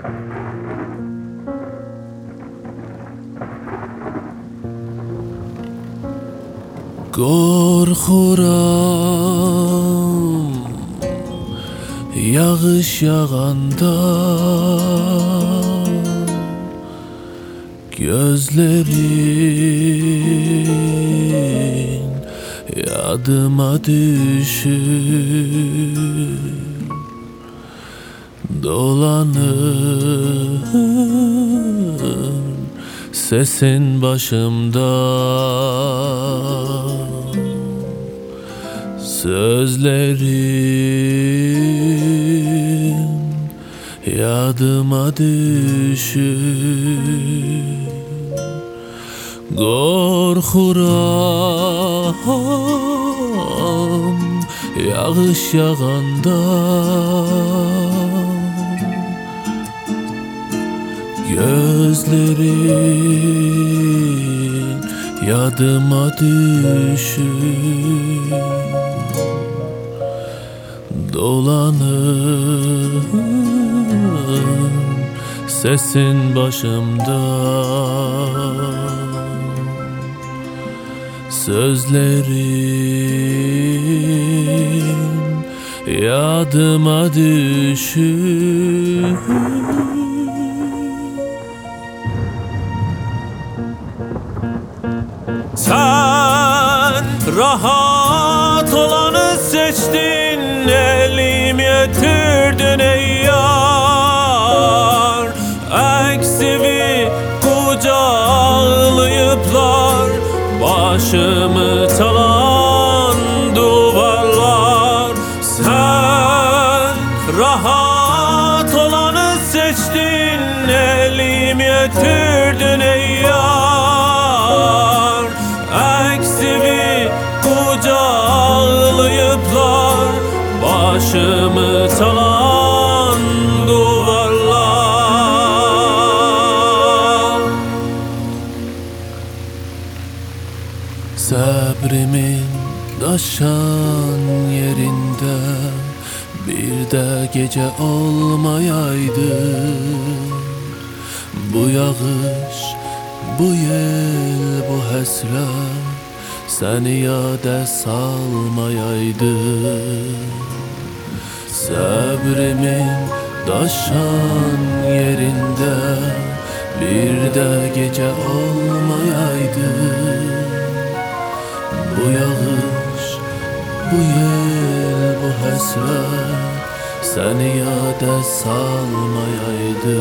Korkuram yağış yağanda, gözlerin yadıma düşür. Dolanır sesin başımda, sözlerin yadıma düşür. Korkuram yağış yağanda, gözlerin yadıma düşür. Dolanır sesin başımda, sözlerin yadıma düşür. Sen rahat olanı seçtin, elim yetirdin ey yar. Eksivi kucaklayıplar, başımı çalan duvarlar. Sen rahat olanı seçtin, elim yetirdin ey yar. Eksivi kucaklayıplar, başımı çalan duvarlar. Sabrimin taşan yerinde bir de gece olmayaydı. Bu yağış, bu yel, bu hasret seni yâde salmayaydı. Sabrimin taşan yerinde bir de gece olmayaydı. Bu yağış, bu yel, bu hasret seni yâde salmayaydı.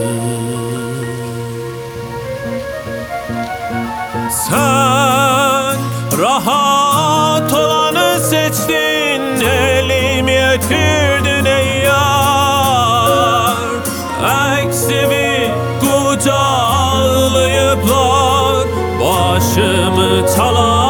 Sen rahat olanı seçtin, elim yetirdin ey yar. Eksivi kucaklayıplar, başımı çalan